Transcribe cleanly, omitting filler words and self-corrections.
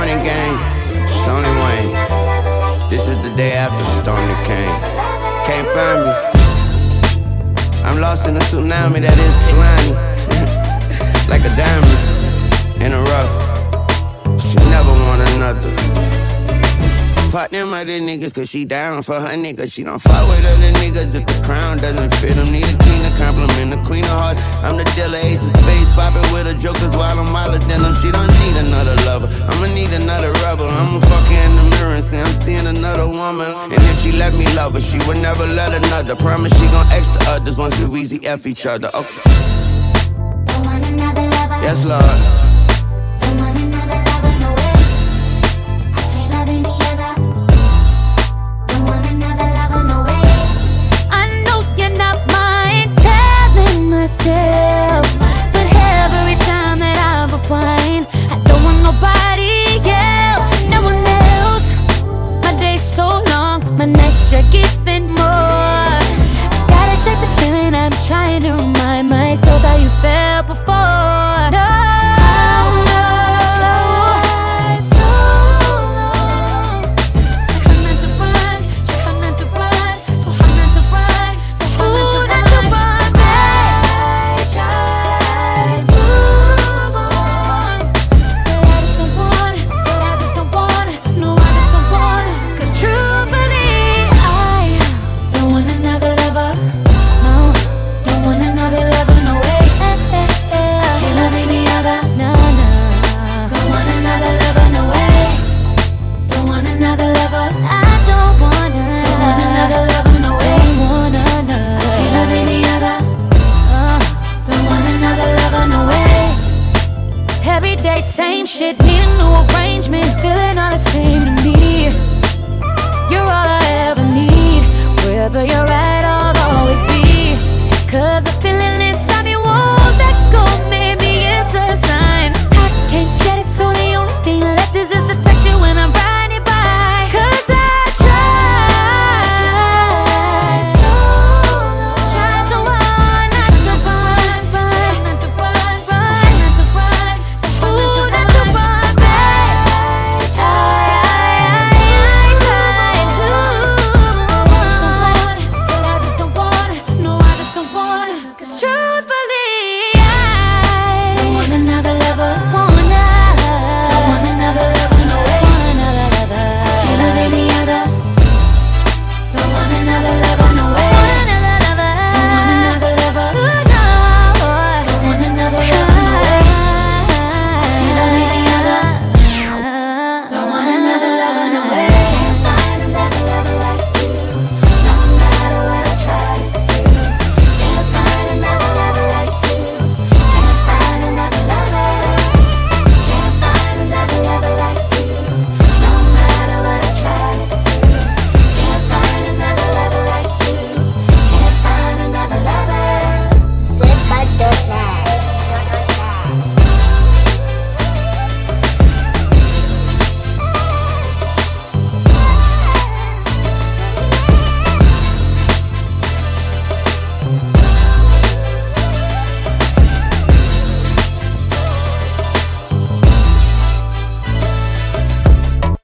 morning game. It's only Wayne. This is the day after the storm that came. Can't find me. I'm lost in a tsunami that is Kalani. Like a diamond in a rough. She never want another. Fuck them other niggas cause she down for her niggas. She don't fuck with other niggas if the crown doesn't fit them. Need a king to compliment the queen of hearts. I'm the dealer, ace of spades, popping with her jokers while I'm wilder than them. She don't need another lover, I'ma need another rubber. I'ma fuck her in the mirror and say I'm seeing another woman. And if she let me love her, she would never let another. Promise she gon' X the others once we Weezy F each other. Okay. Yes, Lord. But every time that I repine, I don't want nobody else, no one else. My day's so long, my nights drag even more. I gotta shake this feeling, I'm trying to remind myself how you felt before. No. Every day, same shit, need a new arrangement. Feeling all the same to me. You're all I ever need. Wherever you're at,